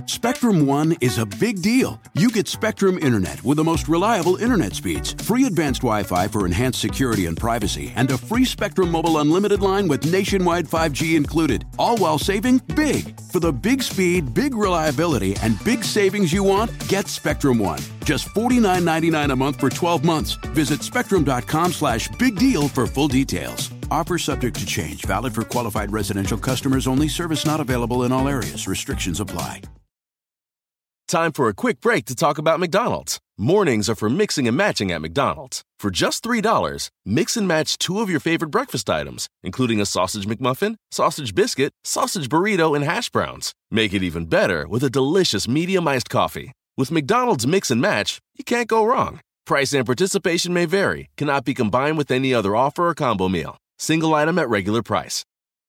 Spectrum One is a big deal. You get Spectrum Internet with the most reliable internet speeds, free advanced Wi-Fi for enhanced security and privacy, and a free Spectrum Mobile Unlimited line with nationwide 5G included, all while saving big. For the big speed, big reliability, and big savings you want, get Spectrum One. Just $49.99 a month for 12 months. Visit spectrum.com/big deal for full details. Offer subject to change. Valid for qualified residential customers only. Service not available in all areas. Restrictions apply. Time for a quick break to talk about McDonald's. Mornings are for mixing and matching at McDonald's. For just $3, mix and match 2 of your favorite breakfast items, including a sausage McMuffin, sausage biscuit, sausage burrito, and hash browns. Make it even better with a delicious medium iced coffee. With McDonald's Mix and Match, you can't go wrong. Price and participation may vary. Cannot be combined with any other offer or combo meal. Single item at regular price.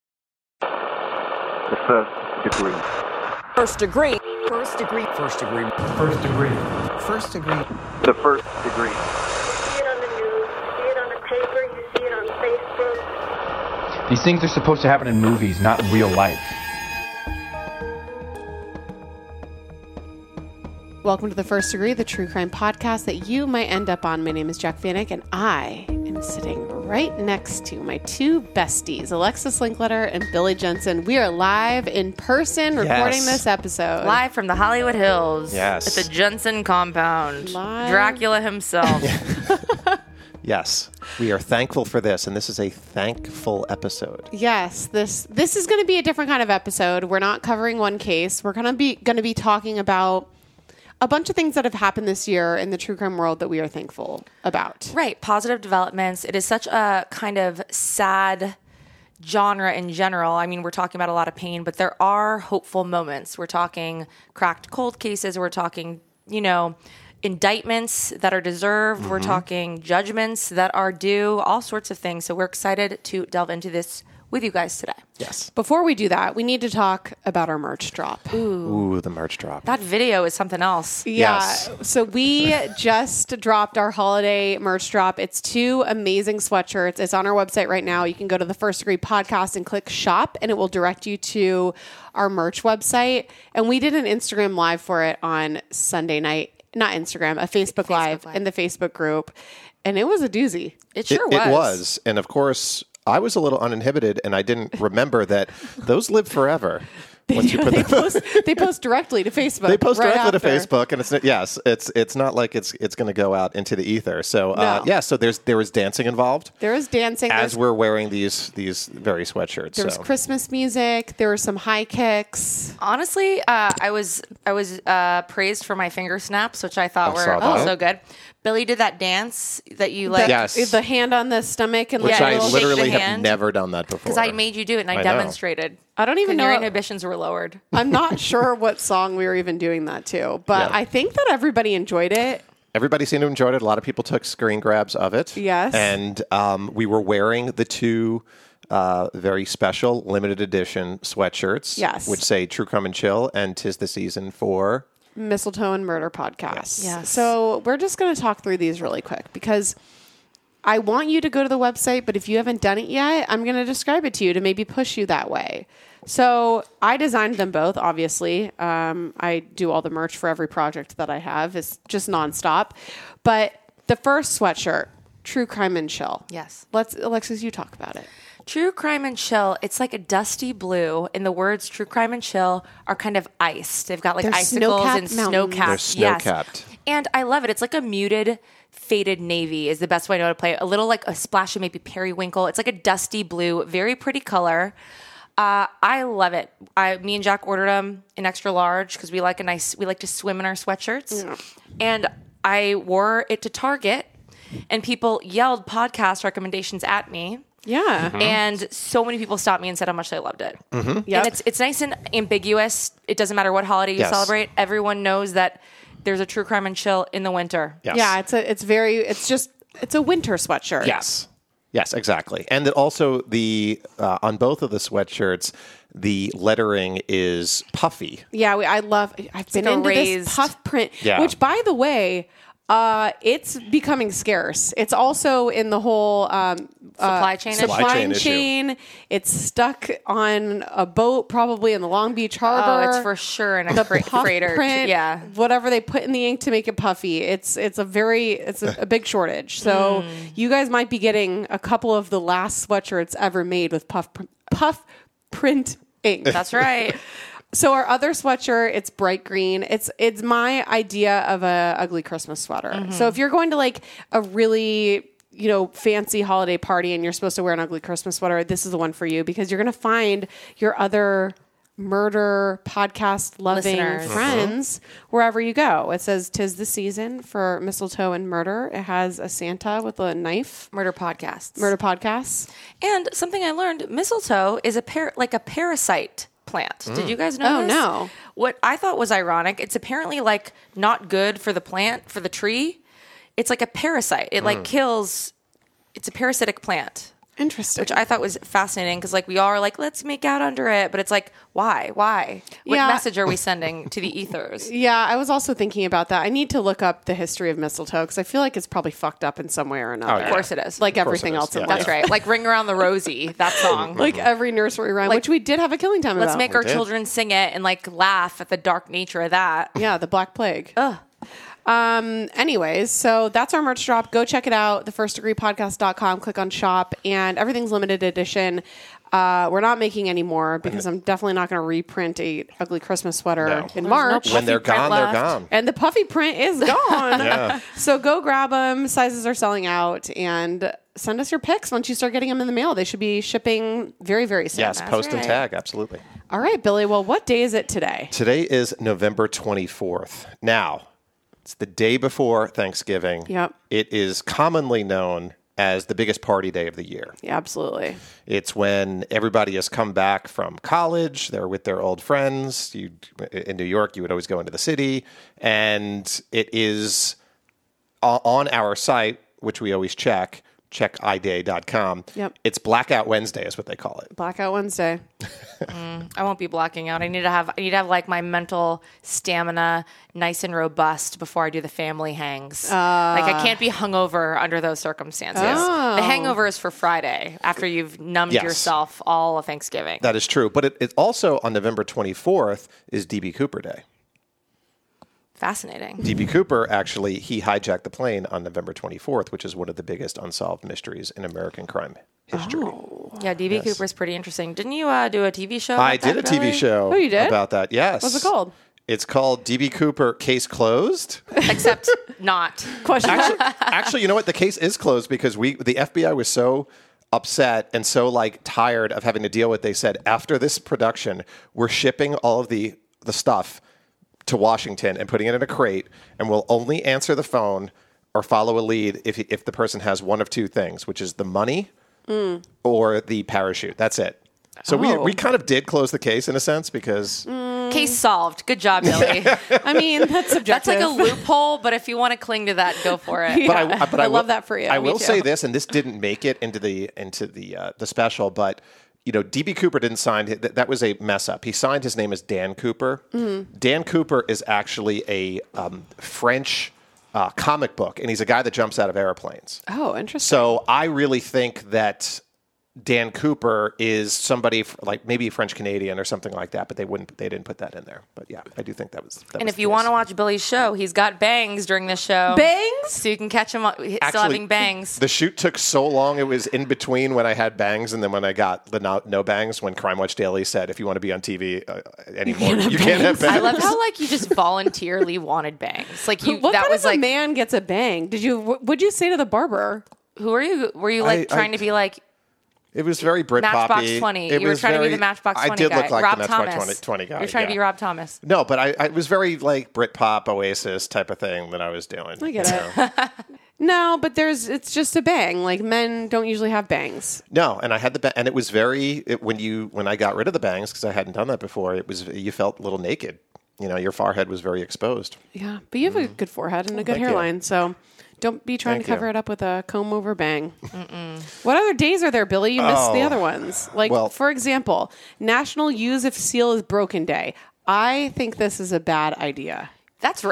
The first degree. First degree. First degree. First degree. First degree. First degree. The first degree. You see it on the news, you see it on the paper, you see it on Facebook. These things are supposed to happen in movies, not in real life. Welcome to The First Degree, the true crime podcast that you might end up on. My name is Jack Vanek, and I am sitting right next to my 2 besties, Alexis Linkletter and Billy Jensen. We are live in person recording this episode. Live from the Hollywood Hills. Yes. At the Jensen compound. Live. Dracula himself. Yes, we are thankful for this, and this is a thankful episode. Yes, this is going to be a different kind of episode. We're not covering one case. We're going to be talking about a bunch of things that have happened this year in the true crime world that we are thankful about. Right. Positive developments. It is such a kind of sad genre in general. I mean, we're talking about a lot of pain, but there are hopeful moments. We're talking cracked cold cases. We're talking, indictments that are deserved. We're talking judgments that are due, all sorts of things. So we're excited to delve into this with you guys today. Yes. Before we do that, we need to talk about our merch drop. Ooh, the merch drop. That video is something else. Yeah. Yes. So we just dropped our holiday merch drop. It's 2 amazing sweatshirts. It's on our website right now. You can go to the First Degree podcast and click shop, and it will direct you to our merch website. And we did an Instagram live for it on Sunday night. Not Instagram, a Facebook Live in the Facebook group. And it was a doozy. It sure was. It was. And of course, I was a little uninhibited, and I didn't remember that those live forever. Once you put they post directly to Facebook. They post right directly after. to Facebook, and it's not like it's going to go out into the ether. So No. so there was dancing involved. There was dancing. As we're wearing these very sweatshirts. There was Christmas music. There were some high kicks. Honestly, I was praised for my finger snaps, which I thought were saw that. also good. Billy did that dance that you like. Yes. The hand on the stomach and which Yeah, I little literally shake the have hand. never done that before. Because I made you do it and I know. demonstrated. I don't even know. Your inhibitions were lowered. I'm not sure what song we were even doing that to, but Yeah. I think that everybody enjoyed it. Everybody seemed to enjoy it. A lot of people took screen grabs of it. Yes. And we were wearing the 2 very special limited edition sweatshirts. Yes. Which say True Crime and Chill and 'Tis the Season for Mistletoe and Murder podcast. Yes. So we're just going to talk through these really quick because I want you to go to the website, but if you haven't done it yet, I'm going to describe it to you to maybe push you that way. So I designed them both, obviously. I do all the merch for every project that I have. It's just nonstop. But the first sweatshirt, True Crime and Chill. Yes. Alexis, you talk about it. True Crime and Chill, it's like a dusty blue, and the words True Crime and Chill are kind of iced. They've got like They're icicles snow-capped and mountains. snow-capped. They're snow-capped. Yes. And I love it. It's like a muted, faded navy is the best way to know how to play it. A little like a splash of maybe periwinkle. It's like a dusty blue, very pretty color. I love it. Me and Jack ordered them in extra large because we like to swim in our sweatshirts. Yeah. And I wore it to Target, and people yelled podcast recommendations at me. Yeah. And so many people stopped me and said how much they loved it. Yep. And it's nice and ambiguous. It doesn't matter what holiday you celebrate. Everyone knows that there's a True Crime and Chill in the winter. Yes. Yeah, it's a winter sweatshirt. Yes, exactly. And that also on both of the sweatshirts, the lettering is puffy. Yeah, I've been like a into raised this puff print, Yeah. which, by the way, It's becoming scarce. It's also in the whole Supply chain issue. Supply chain chain. It's stuck on a boat, probably in the Long Beach Harbor. Oh, it's for sure in a Puff freighter. print, Yeah. whatever they put in the ink to make it puffy. It's a big shortage. So you guys might be getting a couple of the last sweatshirts ever made with puff print ink. That's right. So our other sweatshirt, it's bright green. It's my idea of a ugly Christmas sweater. So if you're going to like a really fancy holiday party and you're supposed to wear an ugly Christmas sweater, this is the one for you because you're going to find your other murder podcast loving Listeners. friends wherever you go. It says 'tis the season for mistletoe and murder. It has a Santa with a knife. Murder podcasts. And something I learned, mistletoe is a parasite plant. Did you guys know Oh, this? no. What I thought was ironic, it's apparently like not good for the plant, for the tree. It's like a parasite. It like kills, it's a parasitic plant. Interesting. Which I thought was fascinating because like we all are like, let's make out under it. But it's like, why? What Yeah. message are we sending to the ethers? Yeah, I was also thinking about that. I need to look up the history of mistletoe because I feel like it's probably fucked up in some way or another. Oh, yeah. Of course it is. Like course everything it is, else in yeah. life. That's right. Like Ring Around the Rosie, that song. Like every nursery rhyme, which we did have a killing time Let's about. make our did. children sing it and like laugh at the dark nature of that. Yeah, the Black Plague. Ugh. Anyways, so that's our merch drop. Go check it out, thefirstdegreepodcast.com. Click on shop, and everything's limited edition. We're not making any more because I'm definitely not going to reprint a ugly Christmas sweater No. in There's no March. When they're Puffy print gone, they're left. gone. And the puffy print is gone. Yeah. So go grab them. Sizes are selling out. And send us your pics once you start getting them in the mail. They should be shipping very, very soon. Yes, post and right. tag, absolutely. All right, Billy. Well, what day is it today? Today is November 24th. Now, it's the day before Thanksgiving. Yep. It is commonly known as the biggest party day of the year. Yeah, absolutely. It's when everybody has come back from college. They're with their old friends. In New York, you would always go into the city. And it is on our site, which we always check iday.com. Yep. It's Blackout Wednesday is what they call it. Blackout Wednesday. I won't be blacking out. I need to have like my mental stamina nice and robust before I do the family hangs. Like I can't be hungover under those circumstances. Oh. The hangover is for Friday after you've numbed Yes. yourself all of Thanksgiving. That is true. But it also on November 24th is D.B. Cooper Day. Fascinating. D.B. Cooper, actually, he hijacked the plane on November 24th, which is one of the biggest unsolved mysteries in American crime history. Yeah, D.B. Cooper's pretty interesting. Didn't you do a TV show? I about did a that, TV Billy? show Oh, you did? about that, yes. What's it called? It's called D.B. Cooper Case Closed. Except not. Question. Actually, you know what? The case is closed because the FBI was so upset and so like tired of having to deal with. They said after this production, we're shipping all of the stuff to Washington and putting it in a crate, and we'll only answer the phone or follow a lead if the person has one of two things, which is the money or the parachute. That's it. So we kind of did close the case in a sense because Case solved. Good job, Billy. I mean, that's subjective. That's like a loophole, but if you want to cling to that, go for it. But Yeah. I I will- love that for you. I Me will too. say this, and this didn't make it into the special, but D.B. Cooper didn't sign. That was a mess up. He signed his name as Dan Cooper. Mm-hmm. Dan Cooper is actually a French comic book, and he's a guy that jumps out of airplanes. Oh, interesting. So I really think that Dan Cooper is somebody like maybe French Canadian or something like that, but they didn't put that in there. But yeah, I do think that was. And if you want to watch Billy's show, he's got bangs during the show. Bangs? So you can catch him still having bangs. The shoot took so long; it was in between when I had bangs and then when I got the no bangs. When Crime Watch Daily said, "If you want to be on TV anymore, you can't have bangs." I love how like you just voluntarily wanted bangs. Like you, what that kind was of like, a man gets a bang? What'd you say to the barber? who are you? Were you like trying to be like It was very Britpop-y. Matchbox 20? It You were was trying to be very- the Matchbox 20 I did guy. look like Rob the Matchbox Thomas. 20 guy. You're trying to be yeah. Rob Thomas. No, but I was very like Britpop, Oasis type of thing that I was doing. I get it. No, but it's just a bang. Like men don't usually have bangs. No, and I had and it was when I got rid of the bangs because I hadn't done that before. You felt a little naked. Your forehead was very exposed. Yeah, but you have a good forehead and a good Thank you. hairline, so don't be trying Thank to cover you. it up with a comb over bang. What other days are there, Billy? You missed the other ones. Like, well- for example, National Use If Seal is Broken Day. I think this is a bad idea. That's right.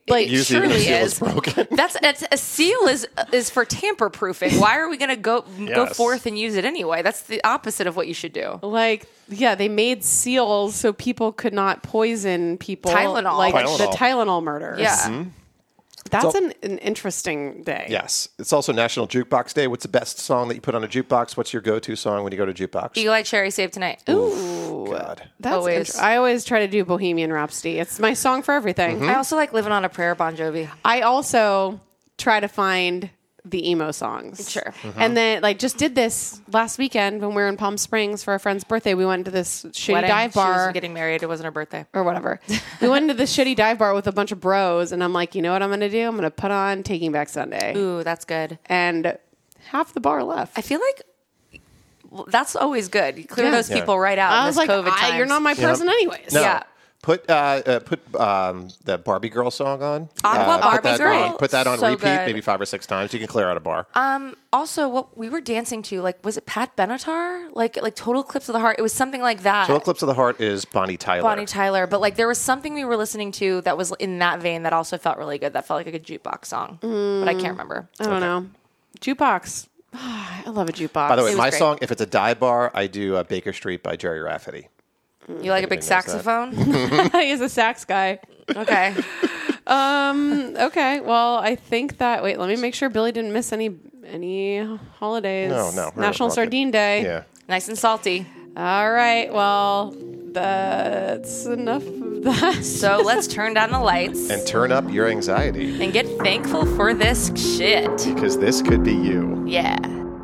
Like, Usually the truly seal is is. broken. That's a seal is for tamper proofing. Why are we going to go Yes. forth and use it anyway? That's the opposite of what you should do. like, yeah, they made seals so people could not poison people. Tylenol. Like Tylenol. the Tylenol murders. Yeah. That's So- an interesting day. Yes. It's also National Jukebox Day. What's the best song that you put on a jukebox? What's your go-to song when you go to jukebox? Eagle Eye Cherry Save Tonight. Ooh, God. that's Always. I always try to do Bohemian Rhapsody. It's my song for everything. Mm-hmm. I also like Living on a Prayer, Bon Jovi. I also try to find the emo songs. Sure. And then like just did this last weekend when we were in Palm Springs for a friend's birthday. We went to this shitty Wedding. dive She was bar getting married. It wasn't her birthday. or whatever. We went into this shitty dive bar with a bunch of bros and I'm like, you know what I'm going to do? I'm going to put on Taking Back Sunday. Ooh, that's good. And half the bar left. I feel like that's always good. You clear Yeah. those people right out I in was this like, COVID times. you're not my person anyways. No. Yeah. Put the Barbie Girl song on. Aqua Put Barbie that Girl. on. Put that on So repeat good. maybe 5 or 6 times. You can clear out a bar. Also, what we were dancing to, like, was it Pat Benatar? Like Total Eclipse of the Heart. It was something like that. Total Eclipse of the Heart is Bonnie Tyler. Bonnie Tyler. But like, there was something we were listening to that was in that vein that also felt really good. That felt like a good jukebox song, but I can't remember. I don't know. Jukebox. I love a jukebox. By the way, was my great. song, if it's a dive bar, I do Baker Street by Jerry Rafferty. You like a big Everybody knows that. saxophone? He's a sax guy. Okay. Okay. Well, I think that. Wait, let me make sure Billy didn't miss any holidays. No. We're National okay. Sardine Day. Yeah. Nice and salty. All right. Well, that's enough of that. So let's turn down the lights And turn up your anxiety and get thankful for this shit. because this could be you. Yeah.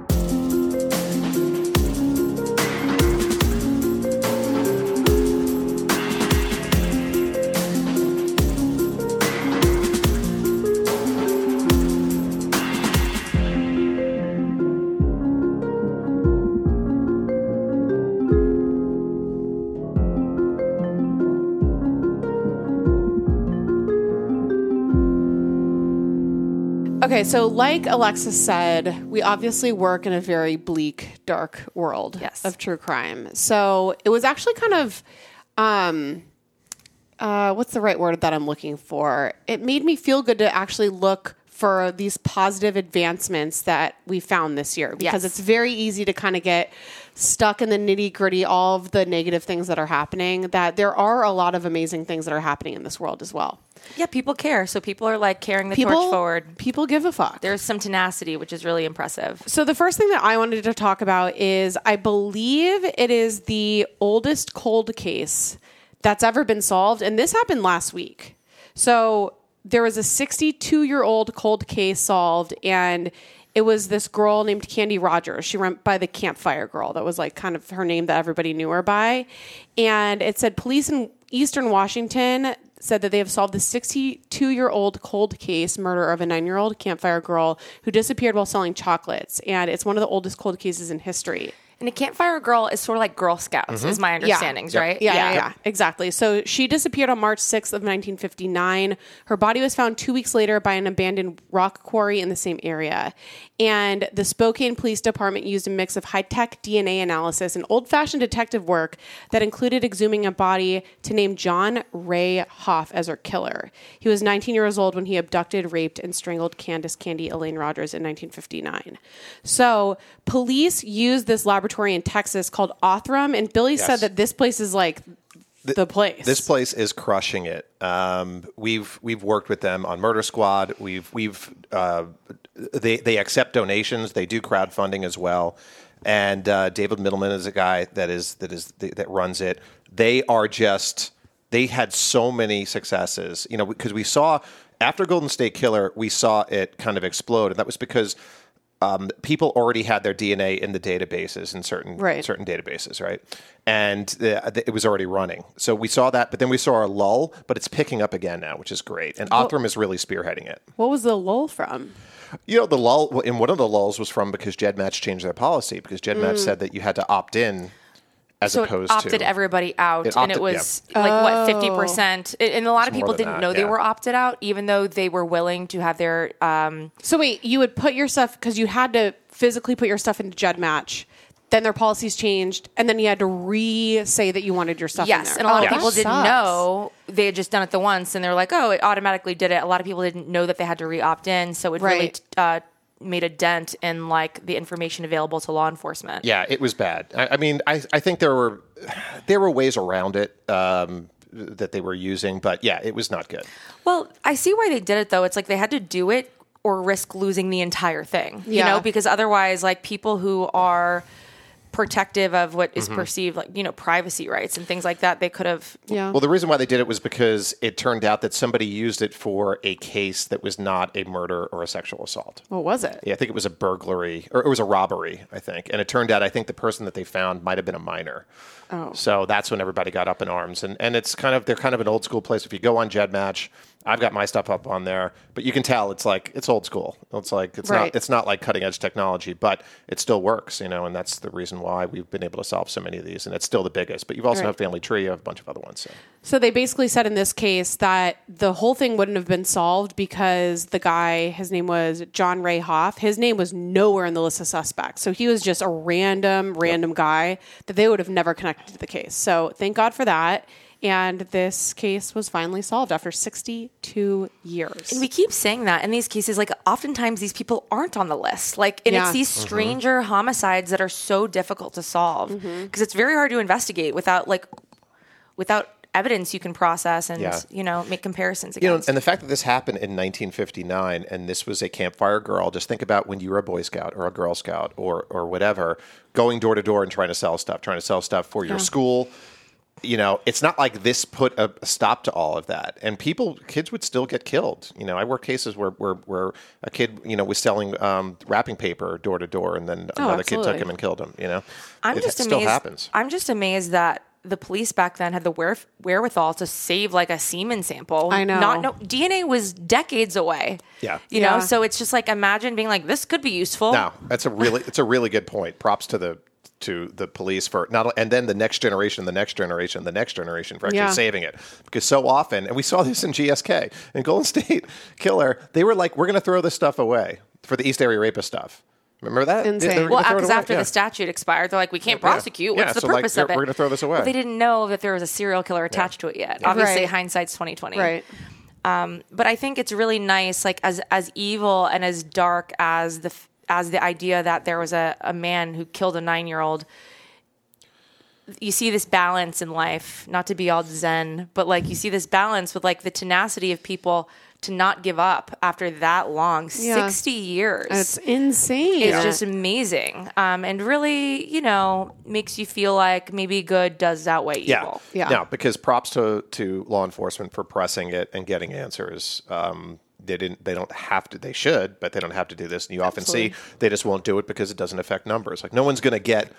Okay, so like Alexis said, we obviously work in a very bleak, dark world Yes. of true crime. So it was actually kind of, what's the right word that I'm looking for? It made me feel good to actually look for these positive advancements that we found this year because Yes. it's very easy to kind of get stuck in the nitty gritty, all of the negative things that are happening, that there are a lot of amazing things that are happening in this world as well. Yeah, people care. So people are like carrying the torch forward. People give a fuck. There's some tenacity, which is really impressive. So the first thing that I wanted to talk about is I believe it is the oldest cold case that's ever been solved. And this happened last week. So there was a 62-year-old cold case solved, and it was this girl named Candy Rogers. She went by the Campfire Girl. That was like kind of her name that everybody knew her by. And it said police in Eastern Washington said that they have solved the 62-year-old cold case murder of a 9-year-old Campfire Girl who disappeared while selling chocolates. And it's one of the oldest cold cases in history. And a Campfire Girl is sort of like Girl Scouts, is my understandings, right? Yeah, exactly. So she disappeared on March 6th of 1959. Her body was found 2 weeks later by an abandoned rock quarry in the same area. And the Spokane Police Department used a mix of high-tech DNA analysis and old-fashioned detective work that included exhuming a body to name John Ray Hoff as her killer. He was 19 years old when he abducted, raped, and strangled Candace Candy Elaine Rogers in 1959. So police used this laboratory in Texas called Othram, and Billy said that this place is like the place. This place is crushing it. We've worked with them on Murder Squad. They accept donations. They do crowdfunding as well. And David Middleman is a guy that runs it. They had so many successes, because we saw after Golden State Killer, we saw it kind of explode, and that was because people already had their DNA in the databases in certain databases, right? And it was already running. So we saw that, but then we saw a lull, but it's picking up again now, which is great. And Othram is really spearheading it. What was the lull from? The lull, in one of the lulls was from because GEDmatch changed their policy, because GEDmatch said that you had to opt in as So opposed it opted to everybody out, It and opted- it was like what 50%. And a lot of It's more people than didn't that, know they yeah. were opted out, even though they were willing to have their. So wait, you would put your stuff, because you had to physically put your stuff into GEDmatch. Then their policies changed, and then you had to say that you wanted your stuff in Yes, there. and a lot of that people didn't sucks. know they had just done it the once, and they were like, oh, it automatically did it. A lot of people didn't know that they had to re-opt in, so it really made a dent in like the information available to law enforcement. Yeah, it was bad. I mean, I think there were ways around it that they were using, but yeah, it was not good. Well, I see why they did it though. It's like they had to do it or risk losing the entire thing, you Yeah. know, because otherwise, like people who are protective of what is perceived like, you know, privacy rights and things like that, they could have. Yeah. Well, the reason why they did it was because it turned out that somebody used it for a case that was not a murder or a sexual assault. What was it? Yeah, I think it was a burglary, or it was a robbery, I think. And it turned out, I think the person that they found might have been a minor. Oh. So that's when everybody got up in arms. And it's they're kind of an old school place. If you go on GEDmatch, I've got my stuff up on there, but you can tell it's old school. It's not like cutting edge technology, but it still works, you know, and that's the reason why we've been able to solve so many of these. And it's still the biggest, but you've also have Family Tree, you have a bunch of other ones. So they basically said in this case that the whole thing wouldn't have been solved because the guy, his name was John Ray Hoff, his name was nowhere in the list of suspects. So he was just a random guy that they would have never connected to the case. So thank God for that. And this case was finally solved after 62 years. And we keep saying that in these cases, like oftentimes these people aren't on the list. Like, and it's these stranger homicides that are so difficult to solve because it's very hard to investigate without evidence you can process and, you know, make comparisons against. You know, and the fact that this happened in 1959 and this was a campfire girl, just think about when you were a Boy Scout or a Girl Scout or whatever, going door to door and trying to sell stuff for your school. You know, it's not like this put a stop to all of that. And kids would still get killed. You know, I worked cases where a kid, you know, was selling wrapping paper door to door and then another kid took him and killed him, you know. It still happens. I'm just amazed that the police back then had the wherewithal to save like a semen sample. I know. DNA was decades away. Yeah. You know, so it's just like, imagine being like, this could be useful. No, it's a really good point. Props to the police for and then the next generation for actually saving it. Because so often, and we saw this in GSK and Golden State Killer, they were like, we're going to throw this stuff away for the East Area Rapist stuff. Remember that? Insane. Well, because after the statute expired, they're like, we can't prosecute. What's the purpose of it? We're going to throw this away. But they didn't know that there was a serial killer attached to it yet. Obviously, hindsight's 20/20. Right. But I think it's really nice, like as evil and as dark as the idea that there was a man who killed a 9-year-old. You see this balance in life, not to be all zen, but like you see this balance with like the tenacity of people to not give up after that long, 60 years. It's insane. It's just amazing. And really, you know, makes you feel like maybe good does outweigh evil. Yeah. No, because props to law enforcement for pressing it and getting answers. They don't have to. They should, but they don't have to do this. And you often see they just won't do it because it doesn't affect numbers. Like no one's going to get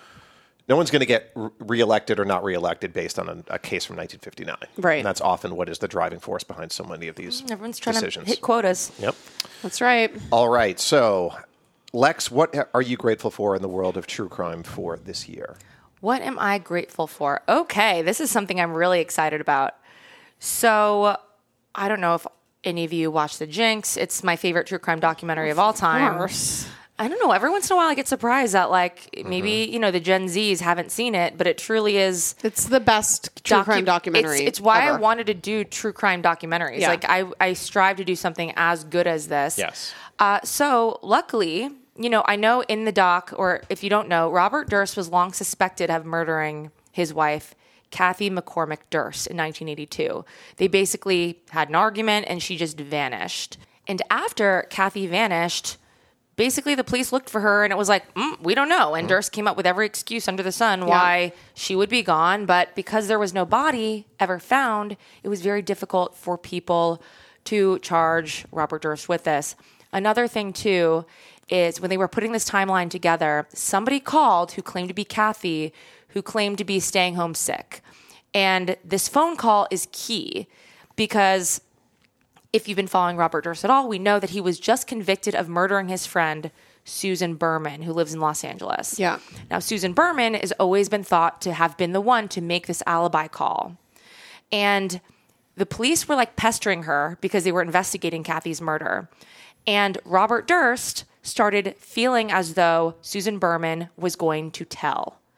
reelected or not reelected based on a case from 1959. Right. And that's often what is the driving force behind so many of these Everyone's trying decisions. to hit quotas. Yep. That's right. All right. So, Lex, what are you grateful for in the world of true crime for this year? What am I grateful for? Okay, this is something I'm really excited about. So, I don't know if any of you watch The Jinx. It's my favorite true crime documentary of all time. Of course. I don't know. Every once in a while, I get surprised that, like, maybe, you know, the Gen Zs haven't seen it, but it truly is. It's the best true crime documentary. It's why ever. I wanted to do true crime documentaries. Yeah. Like, I strive to do something as good as this. Yes. So, luckily, you know, I know in the doc, or if you don't know, Robert Durst was long suspected of murdering his wife, Kathy McCormick Durst, in 1982. They basically had an argument, and she just vanished. And after Kathy vanished, basically the police looked for her, and it was like, we don't know. And Durst came up with every excuse under the sun why she would be gone. But because there was no body ever found, it was very difficult for people to charge Robert Durst with this. Another thing, too, is when they were putting this timeline together, somebody called who claimed to be Kathy, who claimed to be staying home sick. And this phone call is key because if you've been following Robert Durst at all, we know that he was just convicted of murdering his friend, Susan Berman, who lives in Los Angeles. Yeah. Now, Susan Berman has always been thought to have been the one to make this alibi call. And the police were like pestering her because they were investigating Kathy's murder. And Robert Durst started feeling as though Susan Berman was going to tell.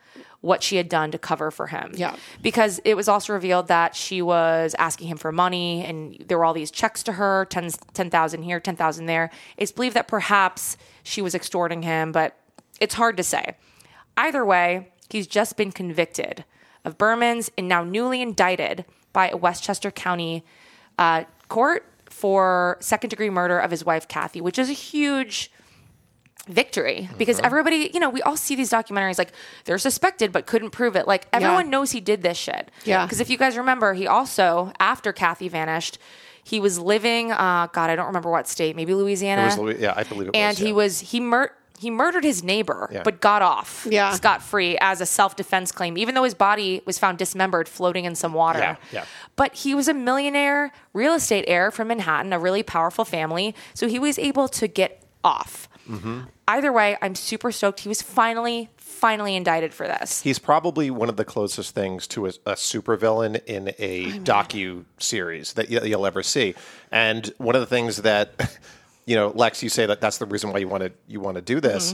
what she had done to cover for him. Yeah. Because it was also revealed that she was asking him for money, and there were all these checks to her, 10,000 here, 10,000 there. It's believed that perhaps she was extorting him, but it's hard to say. Either way, he's just been convicted of Berman's and now newly indicted by a Westchester County court for second-degree murder of his wife, Kathy, which is a huge victory because everybody, we all see these documentaries like they're suspected but couldn't prove it. Like everyone knows he did this shit. Yeah. Because if you guys remember, he also, after Kathy vanished, he was living, God, I don't remember what state, maybe Louisiana. I believe it was. And he murdered his neighbor, Yeah. but got off scot-free as a self-defense claim, even though his body was found dismembered floating in some water. Yeah, yeah. But he was a millionaire real estate heir from Manhattan, a really powerful family, so he was able to get off. Either way, I'm super stoked. He was finally indicted for this. He's probably one of the closest things to a supervillain in a docu-series that you'll ever see. And one of the things that, Lex, you say that's the reason why you want to do this.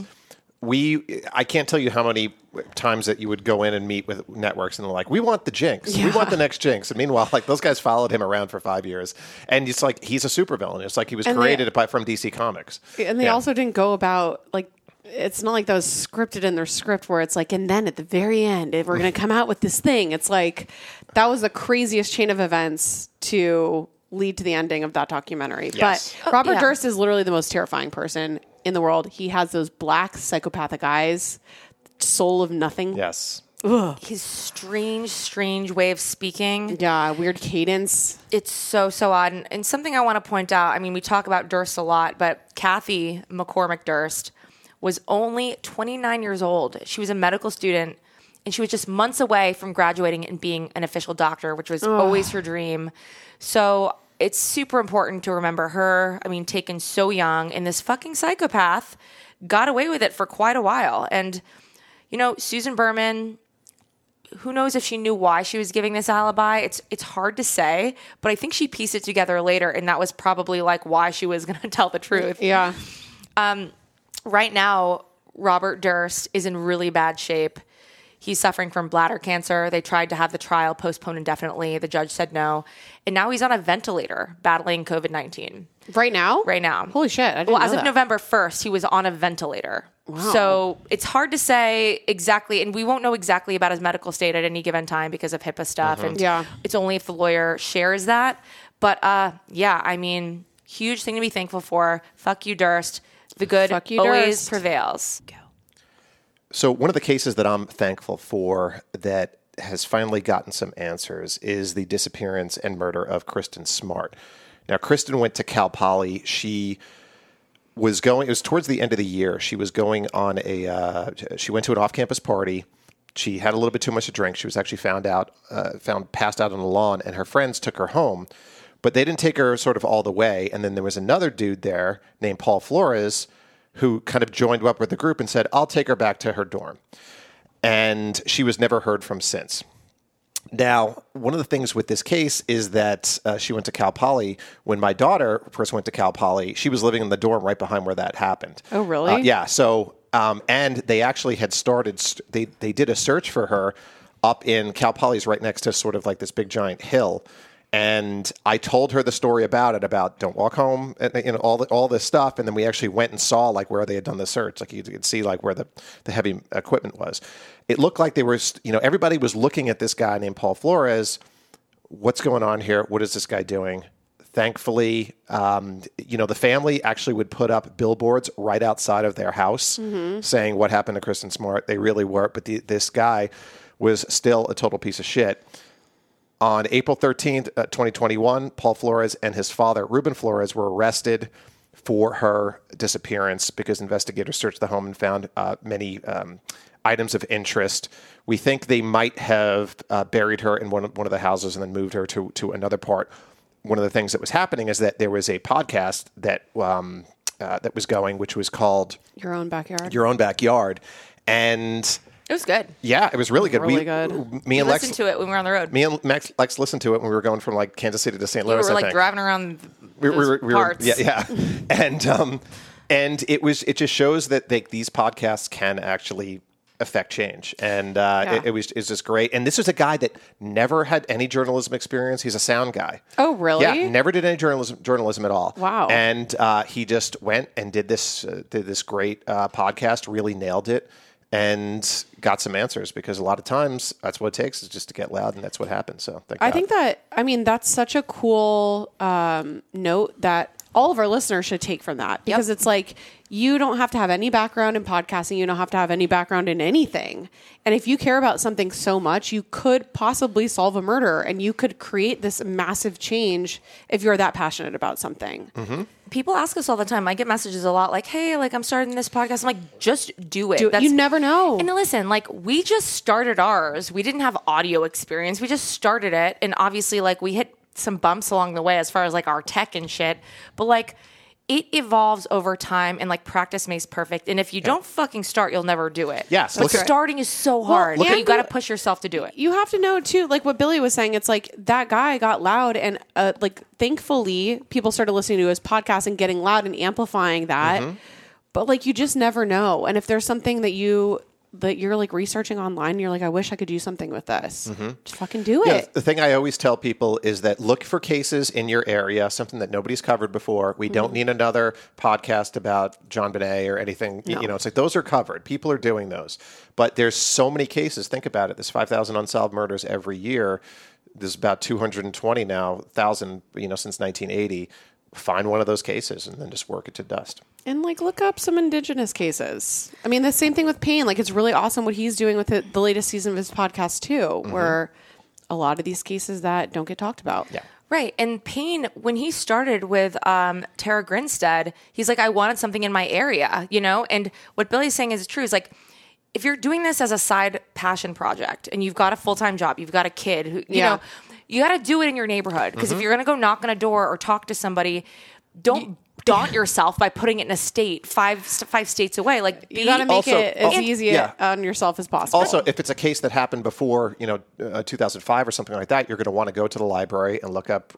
I can't tell you how many times that you would go in and meet with networks and they're like, we want the Jinx. We want the next Jinx. And meanwhile, like those guys followed him around for 5 years. And it's like, he's a supervillain. It's like he was created from DC Comics. And they also didn't go about, like, it's not like that was scripted in their script where it's like, and then at the very end, we're going to come out with this thing. It's like, that was the craziest chain of events to lead to the ending of that documentary. Yes. But Robert Durst is literally the most terrifying person in the world. He has those black psychopathic eyes, soul of nothing. Yes. Ugh. His strange way of speaking. Yeah, weird cadence. It's so odd. And something I want to point out, I mean, we talk about Durst a lot, but Kathy McCormick Durst was only 29 years old. She was a medical student, and she was just months away from graduating and being an official doctor, which was always her dream. So it's super important to remember her. I mean, taken so young, and this fucking psychopath got away with it for quite a while. And, Susan Berman, who knows if she knew why she was giving this alibi? It's hard to say, but I think she pieced it together later, and that was probably like why she was going to tell the truth. Yeah. Right now, Robert Durst is in really bad shape. He's suffering from bladder cancer. They tried to have the trial postponed indefinitely. The judge said no. And now he's on a ventilator battling COVID-19. Right now? Right now. Holy shit. I didn't know as of that. November 1st, he was on a ventilator. Wow. So it's hard to say exactly, and we won't know exactly about his medical state at any given time because of HIPAA stuff. And it's only if the lawyer shares that. But I mean, huge thing to be thankful for. Fuck you, Durst. The good always Durst. prevails. So one of the cases that I'm thankful for that has finally gotten some answers is the disappearance and murder of Kristen Smart. Now, Kristen went to Cal Poly. She was going, it was towards the end of the year. She was going on she went to an off-campus party. She had a little bit too much to drink. She was actually found passed out on the lawn, and her friends took her home. But they didn't take her sort of all the way. And then there was another dude there named Paul Flores who kind of joined up with the group and said, I'll take her back to her dorm. And she was never heard from since. Now, one of the things with this case is that she went to Cal Poly. When my daughter first went to Cal Poly, she was living in the dorm right behind where that happened. Oh, really? Yeah. So, and they actually had started, they did a search for her up in Cal Poly's right next to sort of like this big giant hill. And I told her the story about don't walk home, and all this stuff. And then we actually went and saw like where they had done the search. Like you could see like where the heavy equipment was. It looked like they were, everybody was looking at this guy named Paul Flores. What's going on here? What is this guy doing? Thankfully, the family actually would put up billboards right outside of their house saying what happened to Kristen Smart. They really were. But this guy was still a total piece of shit. On April 13th, 2021, Paul Flores and his father, Ruben Flores, were arrested for her disappearance because investigators searched the home and found many items of interest. We think they might have buried her in one of the houses and then moved her to another part. One of the things that was happening is that there was a podcast that was going, which was called Your Own Backyard. Your Own Backyard. And It was good. yeah, it was really good. Really good. Me and Lex listened to it when we were on the road. Me and Lex listened to it when we were going from like Kansas City to St. Louis. We were I like think. driving around We those parts. yeah. And it just shows that these podcasts can actually affect change. And it was just great. And this is a guy that never had any journalism experience. He's a sound guy. Oh, really? Yeah, never did any journalism at all. Wow. And he just went and did this great podcast, really nailed it, and got some answers, because a lot of times that's what it takes, is just to get loud, and that's what happens. So I think that's such a cool note that all of our listeners should take from that, because it's like, you don't have to have any background in podcasting. You don't have to have any background in anything. And if you care about something so much, you could possibly solve a murder, and you could create this massive change if you're that passionate about something. Mm-hmm. People ask us all the time. I get messages a lot like, hey, like, I'm starting this podcast. I'm like, just do it. You never know. And listen, like, we just started ours. We didn't have audio experience. We just started it. And obviously, like, we hit some bumps along the way as far as like our tech and shit. But like, it evolves over time, and like, practice makes perfect. And if you don't fucking start, you'll never do it. Yes. But starting is so hard. Well, You got to push yourself to do it. You have to know too, like what Billy was saying, it's like that guy got loud, and like, thankfully people started listening to his podcast and getting loud and amplifying that. Mm-hmm. But like, you just never know. And if there's something that you're like researching online, and you're like, I wish I could do something with this. Just fucking do it. The thing I always tell people is that look for cases in your area, something that nobody's covered before. We don't need another podcast about John Bonet or anything. No. You know, it's like, those are covered. People are doing those. But there's so many cases. Think about it. There's 5,000 unsolved murders every year. There's about 220 now, 1,000, since 1980. Find one of those cases and then just work it to dust. And like, look up some indigenous cases. I mean, the same thing with Payne. Like, it's really awesome what he's doing with the latest season of his podcast too, where a lot of these cases that don't get talked about. Yeah. Right. And Payne, when he started with Tara Grinstead, he's like, I wanted something in my area, And what Billy's saying is true. Is like, if you're doing this as a side passion project and you've got a full-time job, you've got a kid, who, you know, you got to do it in your neighborhood. Because if you're going to go knock on a door or talk to somebody, don't daunt yourself by putting it in a state five states away. Like, You got to make Also- it as also- easy yeah. on yourself as possible. Also, if it's a case that happened before, 2005 or something like that, you're going to want to go to the library and look up,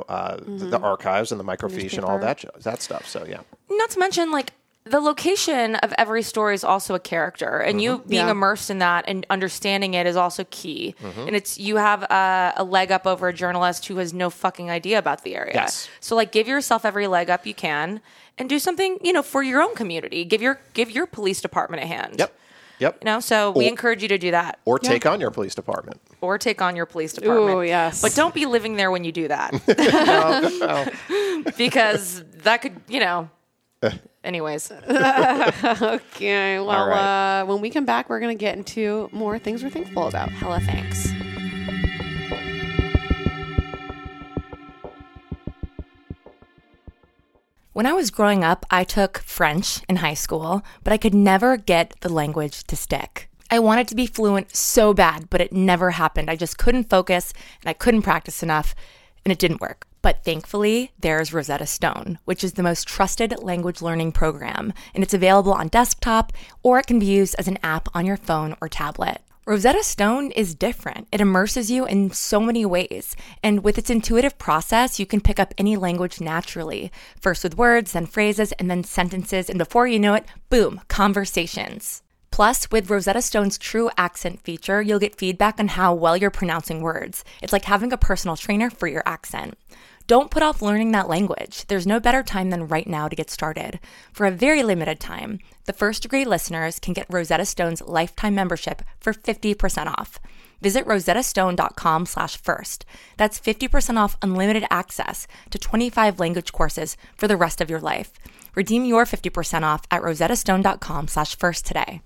the archives and the microfiche and all that stuff. So, yeah. not to mention, like, the location of every story is also a character, and you being immersed in that and understanding it is also key. And you have a leg up over a journalist who has no fucking idea about the area. Yes. So like, give yourself every leg up you can, and do something for your own community. Give your police department a hand. Yep. So we encourage you to do that, Or take on your police department. or take on your police department. Ooh, yes. But don't be living there when you do that, because that could Anyways. Okay. Well, All right. when we come back, we're going to get into more things we're thankful about. Hella thanks. When I was growing up, I took French in high school, but I could never get the language to stick. I wanted to be fluent so bad, but it never happened. I just couldn't focus, and I couldn't practice enough, and it didn't work. But thankfully, there's Rosetta Stone, which is the most trusted language learning program, and it's available on desktop, or it can be used as an app on your phone or tablet. Rosetta Stone is different. It immerses you in so many ways, and with its intuitive process, you can pick up any language naturally, first with words, then phrases, and then sentences, and before you know it, boom, conversations. Plus, with Rosetta Stone's True Accent feature, you'll get feedback on how well you're pronouncing words. It's like having a personal trainer for your accent. Don't put off learning that language. There's no better time than right now to get started. For a very limited time, the First Degree listeners can get Rosetta Stone's lifetime membership for 50% off. Visit rosettastone.com/first. That's 50% off unlimited access to 25 language courses for the rest of your life. Redeem your 50% off at rosettastone.com/first today.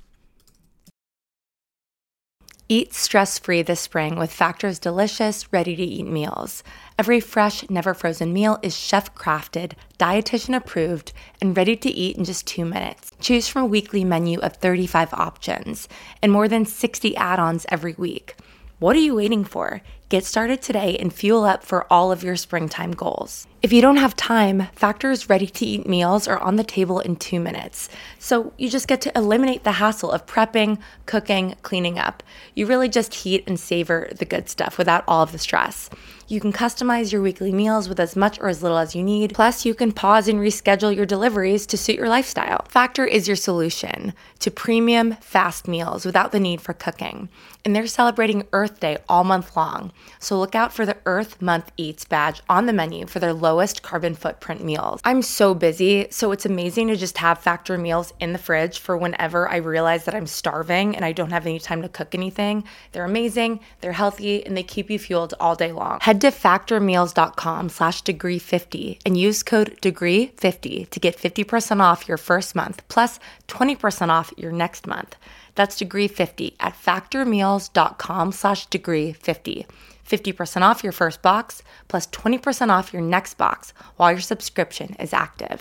Eat stress-free this spring with Factor's delicious, ready-to-eat meals. Every fresh, never-frozen meal is chef-crafted, dietitian-approved, and ready to eat in just 2 minutes. Choose from a weekly menu of 35 options and more than 60 add-ons every week. What are you waiting for? Get started today and fuel up for all of your springtime goals. If you don't have time, Factor's ready-to-eat meals are on the table in 2 minutes. So you just get to eliminate the hassle of prepping, cooking, cleaning up. You really just heat and savor the good stuff without all of the stress. You can customize your weekly meals with as much or as little as you need. Plus, you can pause and reschedule your deliveries to suit your lifestyle. Factor is your solution to premium, fast meals without the need for cooking. And they're celebrating Earth Day all month long. So look out for the Earth Month Eats badge on the menu for their lowest carbon footprint meals. I'm so busy, so it's amazing to just have Factor meals in the fridge for whenever I realize that I'm starving and I don't have any time to cook anything. They're amazing, they're healthy, and they keep you fueled all day long. Head to factormeals.com/degree50 and use code degree50 to get 50% off your first month plus 20% off your next month. That's degree50 at factormeals.com/degree50. 50% off your first box plus 20% off your next box while your subscription is active.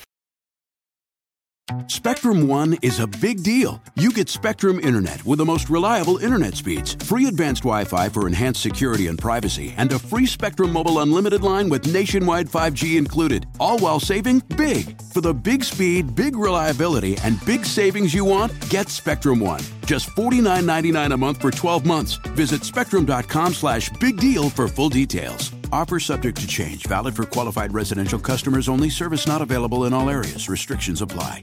Spectrum One is a big deal. You get Spectrum Internet with the most reliable internet speeds, free advanced Wi-Fi for enhanced security and privacy, and a free Spectrum Mobile Unlimited line with nationwide 5G included, all while saving big. For the big speed, big reliability, and big savings you want, get Spectrum One. Just $49.99 a month for 12 months. Visit spectrum.com/big deal for full details. Offer subject to change. Valid for qualified residential customers only. Service not available in all areas. Restrictions apply.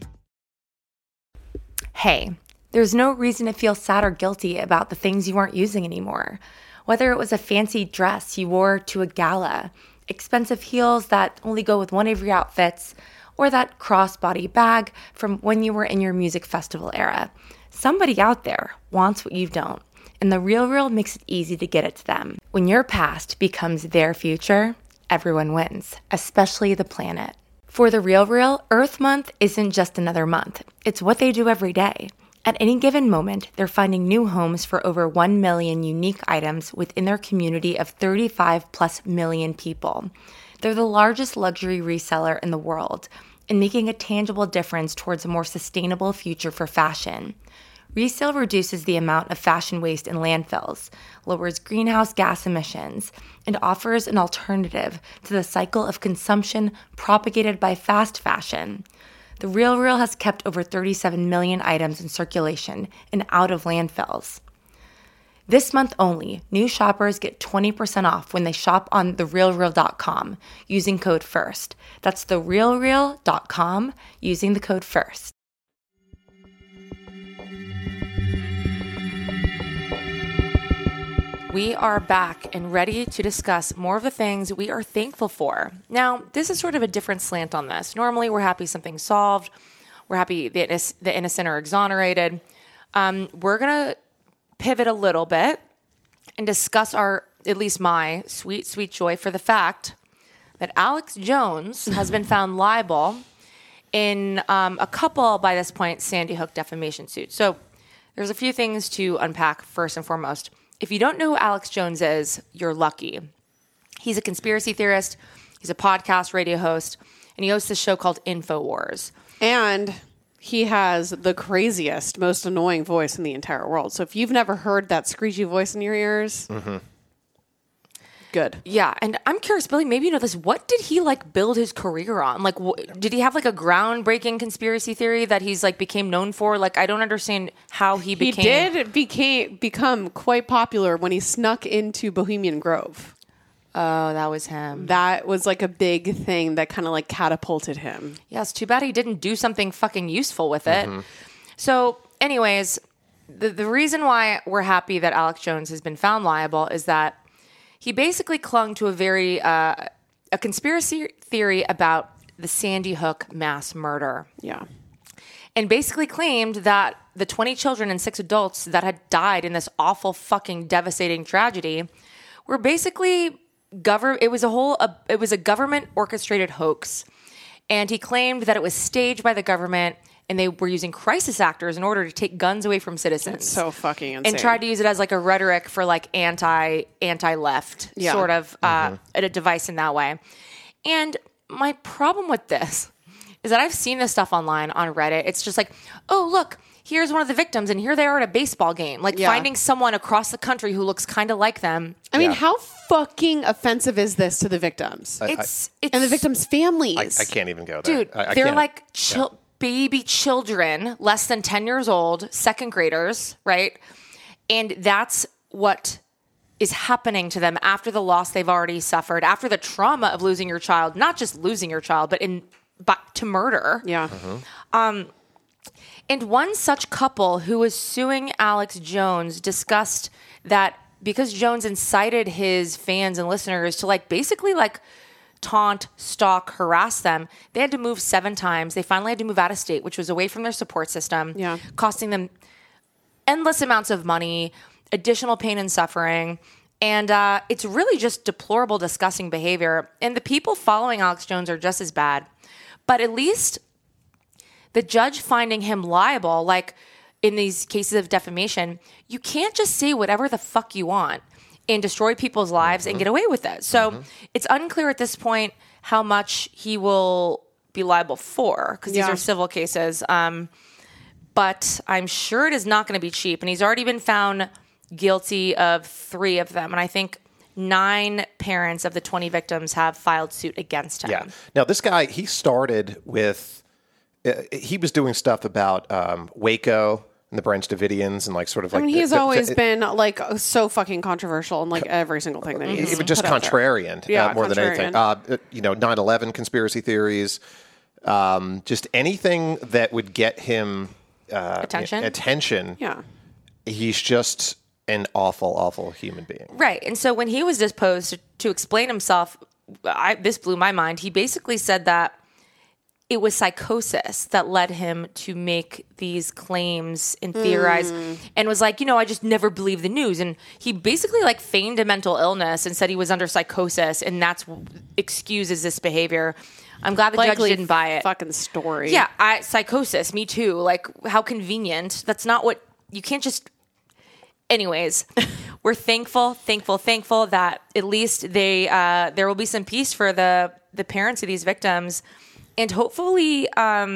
Hey, there's no reason to feel sad or guilty about the things you aren't using anymore. Whether it was a fancy dress you wore to a gala, expensive heels that only go with one of your outfits, or that crossbody bag from when you were in your music festival era. Somebody out there wants what you don't, and The RealReal makes it easy to get it to them. When your past becomes their future, everyone wins, especially the planet. For The RealReal, Earth Month isn't just another month. It's what they do every day. At any given moment, they're finding new homes for over 1 million unique items within their community of 35+ million people. They're the largest luxury reseller in the world and making a tangible difference towards a more sustainable future for fashion. Resale reduces the amount of fashion waste in landfills, lowers greenhouse gas emissions, and offers an alternative to the cycle of consumption propagated by fast fashion. The RealReal has kept over 37 million items in circulation and out of landfills. This month only, new shoppers get 20% off when they shop on therealreal.com using code FIRST. That's therealreal.com using the code FIRST. We are back and ready to discuss more of the things we are thankful for. Now, this is sort of a different slant on this. Normally, we're happy something's solved. We're happy the innocent are exonerated. We're going to pivot a little bit and discuss at least my sweet, sweet joy for the fact that Alex Jones has been found liable in a couple, by this point, Sandy Hook defamation suits. So there's a few things to unpack first and foremost. If you don't know who Alex Jones is, you're lucky. He's a conspiracy theorist. He's a podcast radio host, and he hosts a show called InfoWars. And he has the craziest, most annoying voice in the entire world. So if you've never heard that screechy voice in your ears, good. Yeah, and I'm curious, Billy, maybe you know this. What did he build his career on? Did he have a groundbreaking conspiracy theory that he's became known for? I don't understand how he became. He did become quite popular when he snuck into Bohemian Grove. Oh, that was him. That was a big thing that kind of catapulted him. Yeah, it's too bad he didn't do something fucking useful with it. So, anyways, the reason why we're happy that Alex Jones has been found liable is that he basically clung to a conspiracy theory about the Sandy Hook mass murder. Yeah. And basically claimed that the 20 children and 6 adults that had died in this awful fucking devastating tragedy were basically it was a government orchestrated hoax. And he claimed that it was staged by the government and they were using crisis actors in order to take guns away from citizens. It's so fucking insane. And tried to use it as a rhetoric for anti-left sort of a device in that way. And my problem with this is that I've seen this stuff online on Reddit. It's just oh, look, here's one of the victims, and here they are at a baseball game. Like finding someone across the country who looks kind of like them. I mean, how fucking offensive is this to the victims? It's and the victims' families. I can't even go there. Dude, I they're can't. like baby children, less than 10 years old, second graders, right? And that's what is happening to them after the loss they've already suffered, after the trauma of losing your child, not just losing your child, but to murder. Yeah. And one such couple who was suing Alex Jones discussed that because Jones incited his fans and listeners to basically taunt, stalk, harass them, they had to move 7 times. They finally had to move out of state, which was away from their support system, costing them endless amounts of money, additional pain and suffering. And it's really just deplorable, disgusting behavior. And the people following Alex Jones are just as bad. But at least the judge finding him liable, like in these cases of defamation, you can't just say whatever the fuck you want and destroy people's lives and get away with it. So it's unclear at this point how much he will be liable for, because these are civil cases. But I'm sure it is not going to be cheap. And he's already been found guilty of 3 of them. And I think 9 parents of the 20 victims have filed suit against him. Yeah. Now, this guy, he started with, he was doing stuff about Waco and the Branch Davidians and I mean, he's always been so fucking controversial in every single thing that he's even just put out there. contrarian more than anything. 9/11 conspiracy theories, just anything that would get him attention. Yeah. He's just an awful, awful human being. Right. And so when he was deposed to explain himself, this blew my mind. He basically said that it was psychosis that led him to make these claims and theorize, and was like, I just never believed the news. And he basically feigned a mental illness and said he was under psychosis, and that's excuses this behavior. I'm glad the judge didn't buy it. Fucking story. Yeah, psychosis. Me too. How convenient. That's not what you can't just. Anyways, we're thankful that at least there will be some peace for the parents of these victims, and hopefully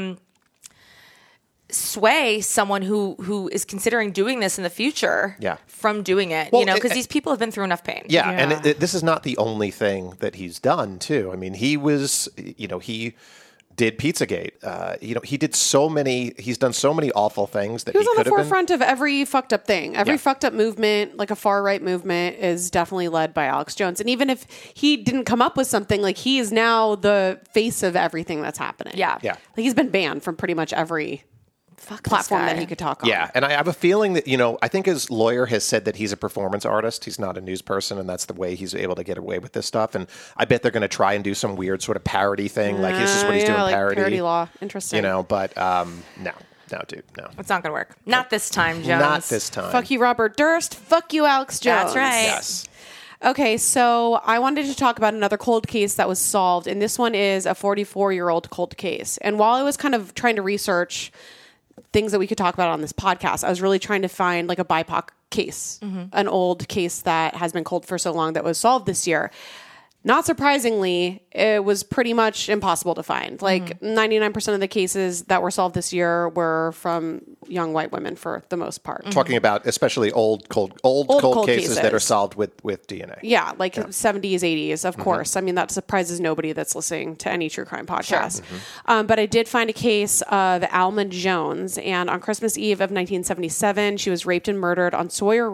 sway someone who is considering doing this in the future from doing it. Well, because these people have been through enough pain. Yeah, and this is not the only thing that he's done too. I mean, he was, he did Pizzagate. He did he's done so many awful things that he was on the forefront of every fucked up thing. Every fucked up movement, like a far right movement, is definitely led by Alex Jones. And even if he didn't come up with something, he is now the face of everything that's happening. Yeah. He's been banned from pretty much every platform that he could talk on. Yeah, and I have a feeling that, I think his lawyer has said that he's a performance artist. He's not a news person, and that's the way he's able to get away with this stuff. And I bet they're going to try and do some weird sort of parody thing. This is what he's doing, parody law. Interesting. But no, dude, no. It's not going to work. Not this time, Jones. Not this time. Fuck you, Robert Durst. Fuck you, Alex Jones. That's right. Yes. Okay, so I wanted to talk about another cold case that was solved, and this one is a 44-year-old cold case. And while I was kind of trying to research things that we could talk about on this podcast, I was really trying to find a BIPOC case, an old case that has been cold for so long that was solved this year. Not surprisingly, it was pretty much impossible to find. 99% of the cases that were solved this year were from young white women for the most part. Talking about especially old cold cases that are solved with DNA. Yeah, 70s, 80s, of course. I mean, that surprises nobody that's listening to any true crime podcast. Sure. But I did find a case of Alma Jones, and on Christmas Eve of 1977, she was raped and murdered on Sawyer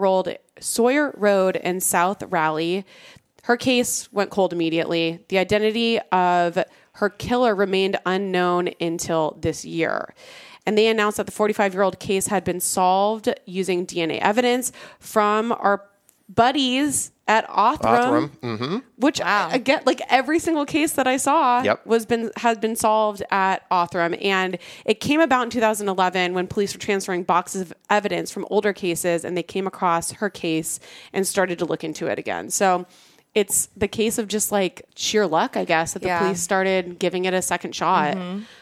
Road in South Raleigh. Her case went cold immediately. The identity of her killer remained unknown until this year. And they announced that the 45-year-old case had been solved using DNA evidence from our buddies at Othram. Which, again, every single case that I saw has been solved at Othram. And it came about in 2011 when police were transferring boxes of evidence from older cases, and they came across her case and started to look into it again. So it's the case of just sheer luck, I guess, that the police started giving it a second shot.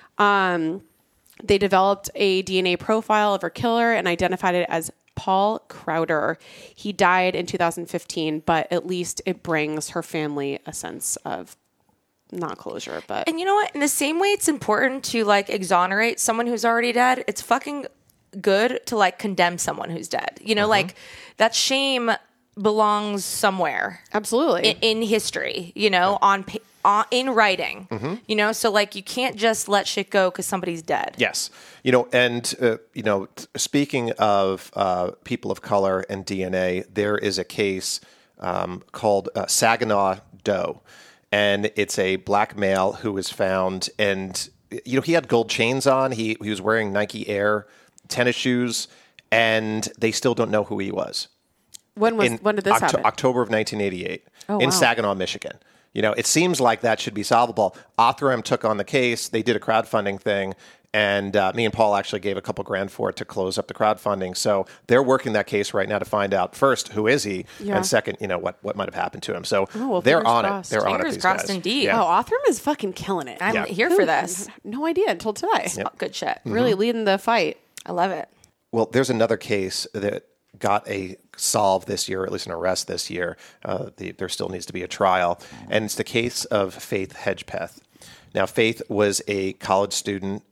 They developed a DNA profile of her killer and identified it as Paul Crowder. He died in 2015, but at least it brings her family a sense of not closure. But and you know what? In the same way, it's important to exonerate someone who's already dead. It's fucking good to like condemn someone who's dead. You know, like that shame belongs somewhere. Absolutely. In history, you know, in writing, you know, so like you can't just let shit go because somebody's dead. Yes. You know, and, speaking of people of color and DNA, there is a case called Saginaw Doe. And it's a black male who was found, and, you know, he had gold chains on. He was wearing Nike Air tennis shoes, and they still don't know who he was. When did this happen? October of 1988 Oh, in wow. Saginaw, Michigan. You know, it seems like that should be solvable. Othram took on the case. They did a crowdfunding thing, and me and Paul actually gave a couple grand for it to close up the crowdfunding. So they're working that case right now to find out, first, who is he, Yeah. and second, you know, what might have happened to him. So well, they're fingers on crossed. it. They're on it, Fingers these crossed guys. indeed. Yeah. Oh, Othram is fucking killing it. I'm Yeah. here for this. No idea until today. Good shit. Really leading the fight. I love it. Well, there's another case that got a solve this year, or at least an arrest this year. There still needs to be a trial. And it's the case of Faith Hedgepeth. Now, Faith was a college student.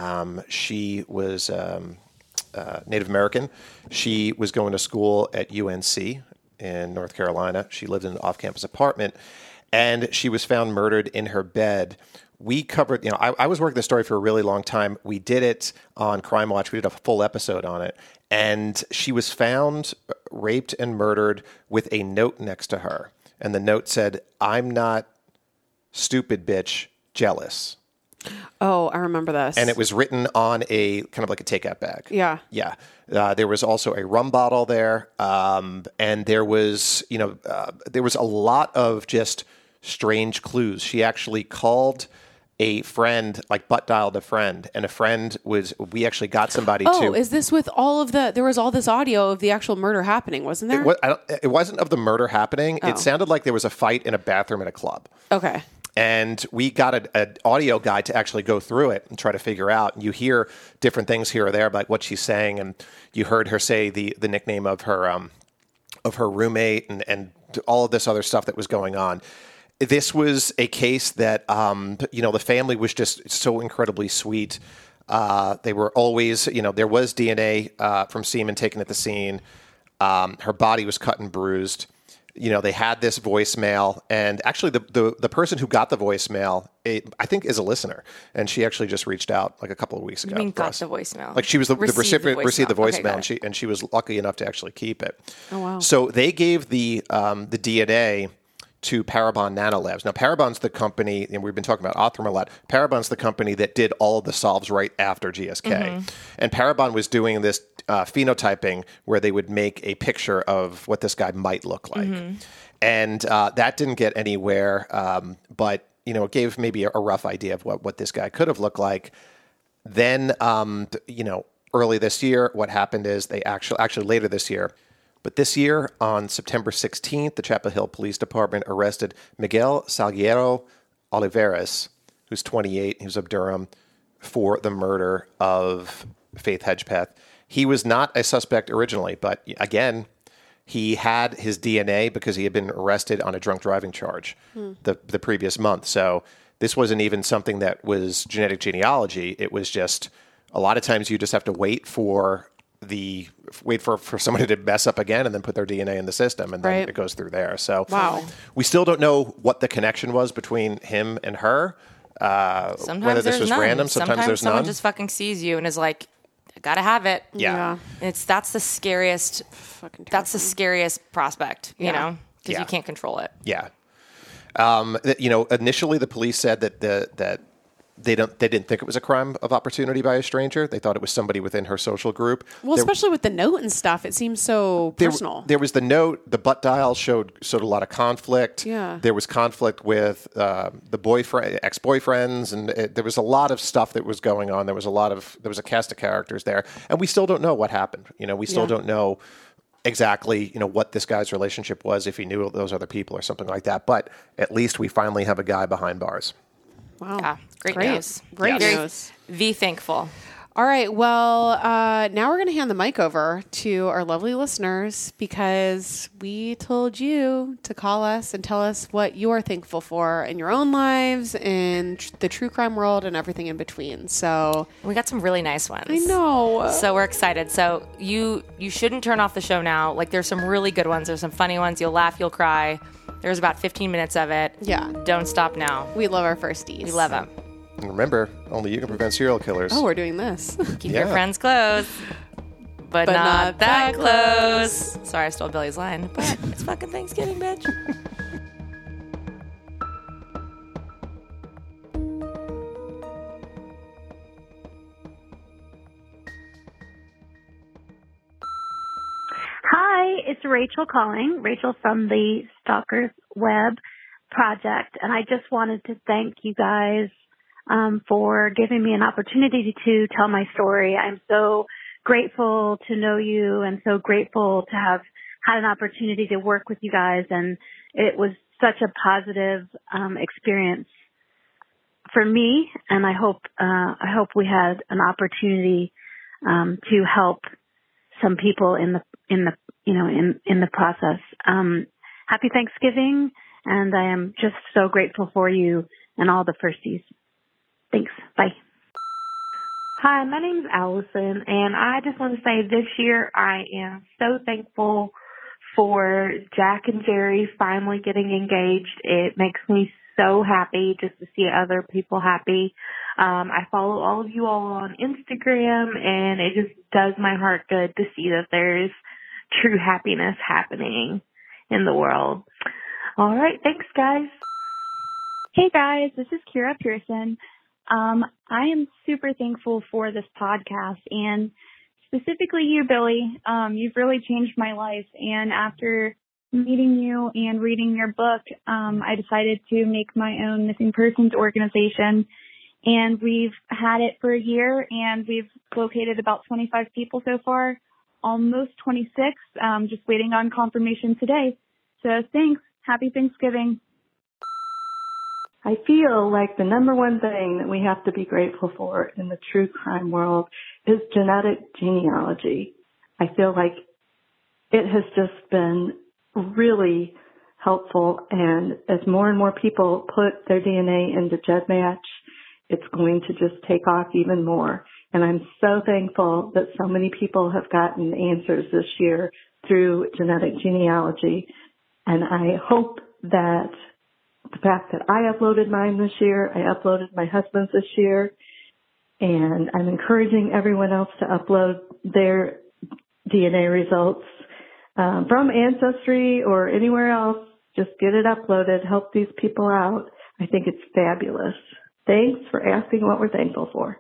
She was Native American. She was going to school at UNC in North Carolina. She lived in an off-campus apartment, and she was found murdered in her bed. We covered, you know, I was working this story for a really long time. We did it on Crime Watch. We did a full episode on it. And she was found raped and murdered with a note next to her. And the note said, "I'm not stupid, bitch, jealous." Oh, I remember this. And it was written on a kind of like a takeout bag. Yeah. Yeah. There was also a rum bottle there. And there was, there was a lot of just strange clues. She actually called a friend, like butt dialed a friend, and a friend we actually got somebody Oh, to. is this with there was all this audio of the actual murder happening, wasn't there? It wasn't of the murder happening. Oh. It sounded like there was a fight in a bathroom at a club. Okay. And we got an audio guide to actually go through it and try to figure out. And you hear different things here or there about what she's saying, and you heard her say the nickname of her roommate and all of this other stuff that was going on. This was a case that the family was just so incredibly sweet. They were always, there was DNA from semen taken at the scene. Her body was cut and bruised. They had this voicemail, and actually the person who got the voicemail, I think, is a listener, and she actually just reached out like a couple of weeks ago. You mean for got us. the voicemail? Like she was the recipient, received the Okay, voicemail, got it. and she was lucky enough to actually keep it. Oh, wow. So they gave the DNA to Parabon Nanolabs. Now, Parabon's the company, and we've been talking about Othram a lot. Parabon's the company that did all of the solves right after GSK. And Parabon was doing this phenotyping where they would make a picture of what this guy might look like. And that didn't get anywhere, but, it gave maybe a rough idea of what this guy could have looked like. Then, early this year, what happened is they actually later this year, but this year, on September 16th, the Chapel Hill Police Department arrested Miguel Salguero Olivares, who's 28, he was of Durham, for the murder of Faith Hedgepeth. He was not a suspect originally, but again, he had his DNA because he had been arrested on a drunk driving charge the previous month. So this wasn't even something that was genetic genealogy. It was just a lot of times you just have to wait for somebody to mess up again and then put their DNA in the system, and then Right. it goes through there. So Wow. we still don't know what the connection was between him and her. Sometimes Whether this there's was none. random, sometimes there's someone none. just fucking sees you and is like, I gotta have it. Yeah. That's the scariest. Fucking That's the scariest prospect, you Yeah. know, because Yeah. you can't control it. Yeah. Initially the police said that they didn't think it was a crime of opportunity by a stranger. They thought it was somebody within her social group. Well, especially with the note and stuff, it seems so personal. There was the note. The butt dial showed a lot of conflict. Yeah. There was conflict with the boyfriend, ex-boyfriends, and there was a lot of stuff that was going on. There was a cast of characters there, and we still don't know what happened. We still Yeah. don't know exactly what this guy's relationship was, if he knew those other people or something like that. But at least we finally have a guy behind bars. Wow. Yeah, great news. Great Yes. news. Be thankful. All right. Well, now we're going to hand the mic over to our lovely listeners because we told you to call us and tell us what you are thankful for in your own lives and the true crime world and everything in between. So We got some really nice ones. I know. So we're excited. So you shouldn't turn off the show now. Like, there's some really good ones. There's some funny ones. You'll laugh, you'll cry. There's about 15 minutes of it. Yeah. Don't stop now. We love our firsties. We love them. And remember, only you can prevent serial killers. Oh, we're doing this. Keep your friends close, but not that close. Sorry, I stole Billy's line, but it's fucking Thanksgiving, bitch. Hi, it's Rachel calling. Rachel from the Stalkers Web Project. And I just wanted to thank you guys for giving me an opportunity to tell my story. I'm so grateful to know you and so grateful to have had an opportunity to work with you guys. And it was such a positive experience for me. And I hope we had an opportunity to help some people in the process. Happy Thanksgiving, and I am just so grateful for you and all the firsties. Thanks. Bye. Hi, my name's Allison, and I just want to say this year I am so thankful for Jack and Jerry finally getting engaged. It makes me so happy just to see other people happy. I follow all of you all on Instagram, and it just does my heart good to see that there's true happiness happening in the world. All right. Thanks, guys. Hey, guys. This is Kira Pearson. I am super thankful for this podcast, and specifically you, Billy. You've really changed my life, and after meeting you and reading your book, I decided to make my own missing persons organization, and we've had it for a year, and we've located about 25 people so far, almost 26, just waiting on confirmation today. So thanks. Happy Thanksgiving. I feel like the number one thing that we have to be grateful for in the true crime world is genetic genealogy. I feel like it has just been really helpful, and as more and more people put their DNA into GEDmatch, it's going to just take off even more. And I'm so thankful that so many people have gotten answers this year through genetic genealogy. And I hope that the fact that I uploaded mine this year, I uploaded my husband's this year, and I'm encouraging everyone else to upload their DNA results from Ancestry or anywhere else. Just get it uploaded, help these people out. I think it's fabulous. Thanks for asking what we're thankful for.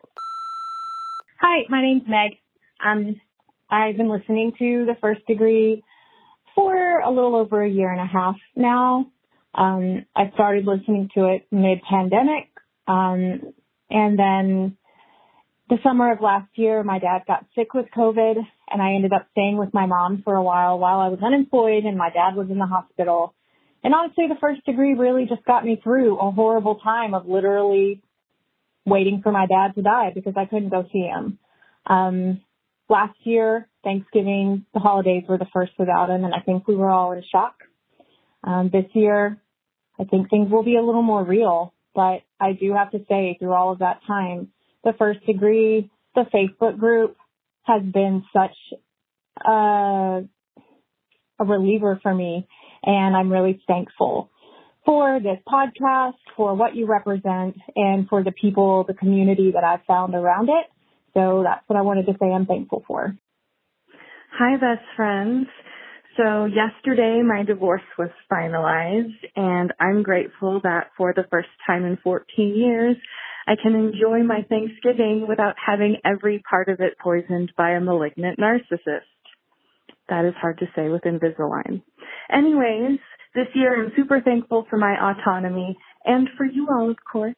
Hi, my name's Meg. I've been listening to The First Degree for a little over a year and a half now. I started listening to it mid-pandemic, and then the summer of last year, my dad got sick with COVID, and I ended up staying with my mom for a while I was unemployed and my dad was in the hospital. And honestly, The First Degree really just got me through a horrible time of literally waiting for my dad to die because I couldn't go see him. Last year, Thanksgiving, the holidays were the first without him, and I think we were all in shock. This year, I think things will be a little more real, but I do have to say through all of that time, The First Degree, the Facebook group has been such a reliever for me, and I'm really thankful for this podcast, for what you represent, and for the people, the community that I've found around it. So that's what I wanted to say I'm thankful for. Hi, best friends. So yesterday my divorce was finalized, and I'm grateful that for the first time in 14 years, I can enjoy my Thanksgiving without having every part of it poisoned by a malignant narcissist. That is hard to say with Invisalign. Anyways, this year I'm super thankful for my autonomy and for you all, of course.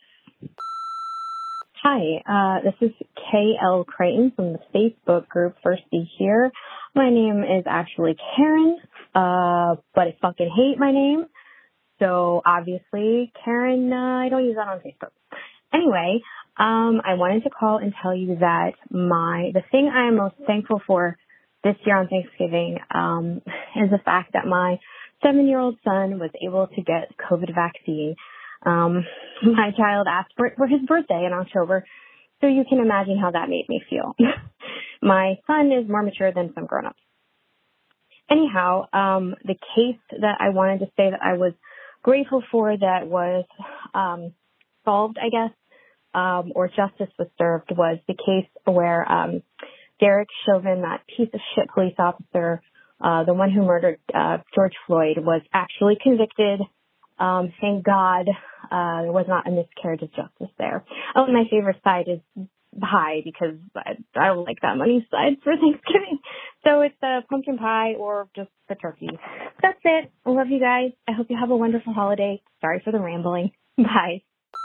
Hi, this is KL Creighton from the Facebook group Firsty Here. My name is actually Karen, but I fucking hate my name. So obviously, Karen, I don't use that on Facebook. Anyway, I wanted to call and tell you that the thing I am most thankful for this year on Thanksgiving is the fact that my 7-year-old son was able to get COVID vaccine. My child asked for it for his birthday in October, so you can imagine how that made me feel. My son is more mature than some grown-ups. Anyhow, the case that I wanted to say that I was grateful for that was solved, I guess, or justice was served was the case where Derek Chauvin, that piece of shit police officer, the one who murdered George Floyd, was actually convicted. Thank God there was not a miscarriage of justice there. Oh, and my favorite side is pie because I don't like that many sides for Thanksgiving. So it's the pumpkin pie or just the turkey. That's it. I love you guys. I hope you have a wonderful holiday. Sorry for the rambling. Bye.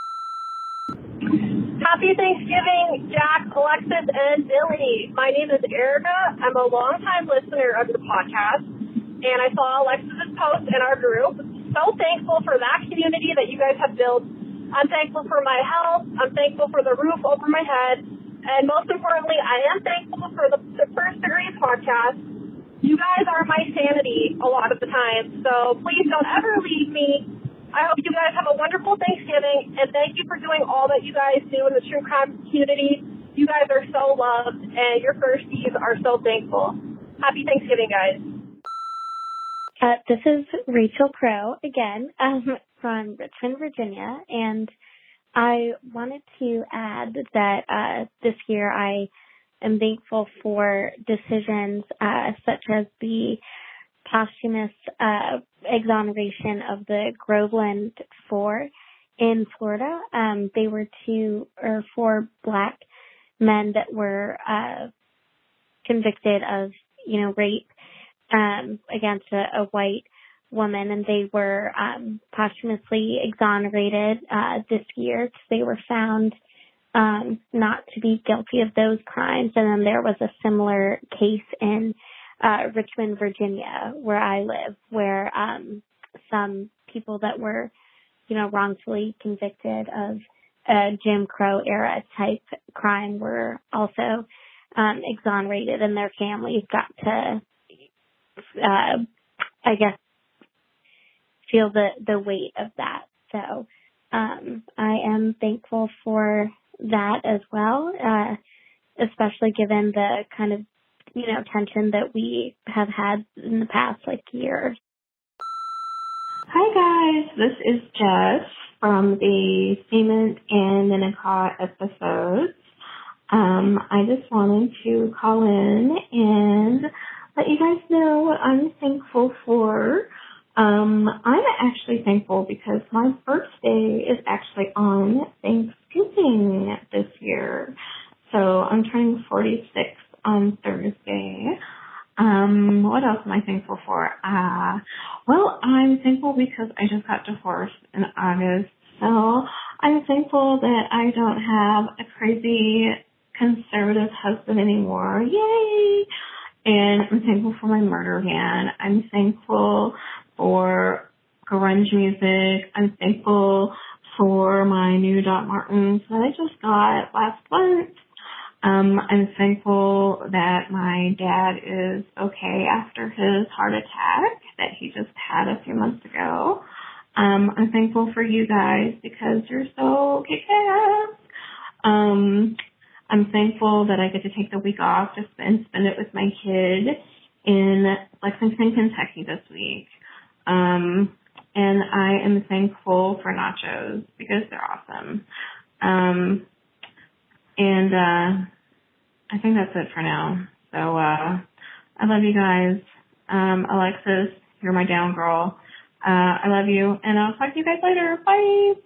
Happy Thanksgiving, Jack, Alexis, and Billy. My name is Erica. I'm a longtime listener of the podcast, and I saw Alexis's post in our group. So thankful for that community that you guys have built. I'm thankful for my health. I'm thankful for the roof over my head. And most importantly, I am thankful for the First Degree podcast. You guys are my sanity a lot of the time, so please don't ever leave me. I hope you guys have a wonderful Thanksgiving, and thank you for doing all that you guys do in the true crime community. You guys are so loved, and your firsties are so thankful. Happy Thanksgiving, guys. This is Rachel Crow again from Richmond, Virginia, and I wanted to add that this year I am thankful for decisions such as the posthumous exoneration of the Groveland Four in Florida. They were 4 Black men that were convicted of, rape against a white woman, and they were posthumously exonerated this year because they were found not to be guilty of those crimes. And then there was a similar case in Richmond, Virginia, where I live, where some people that were, wrongfully convicted of a Jim Crow era type crime were also exonerated, and their families got to, feel the weight of that. So I am thankful for that as well, especially given the kind of, tension that we have had in the past, year. Hi guys, this is Jess from the Cement and Minnecaw episodes. I just wanted to call in and let you guys know what I'm thankful for. I'm actually thankful because my birthday is actually on Thanksgiving this year. So I'm turning 46 on Thursday. What else am I thankful for? Well, I'm thankful because I just got divorced in August. So I'm thankful that I don't have a crazy conservative husband anymore. Yay! And I'm thankful for my murder van. I'm thankful for grunge music. I'm thankful for my new Doc Martens that I just got last month. I'm thankful that my dad is okay after his heart attack that he just had a few months ago. I'm thankful for you guys because you're so kick-ass. I'm thankful that I get to take the week off and spend it with my kid in Lexington, Kentucky this week. And I am thankful for nachos because they're awesome. And I think that's it for now. So I love you guys. Alexis, you're my down girl. I love you, and I'll talk to you guys later. Bye.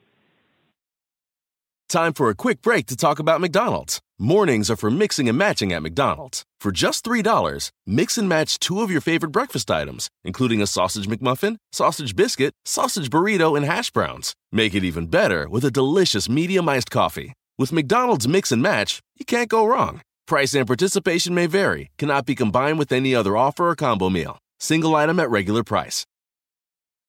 Time for a quick break to talk about McDonald's. Mornings are for mixing and matching at McDonald's. For just $3, mix and match 2 of your favorite breakfast items, including a sausage McMuffin, sausage biscuit, sausage burrito, and hash browns. Make it even better with a delicious medium iced coffee. With McDonald's Mix and Match, you can't go wrong. Price and participation may vary, cannot be combined with any other offer or combo meal. Single item at regular price.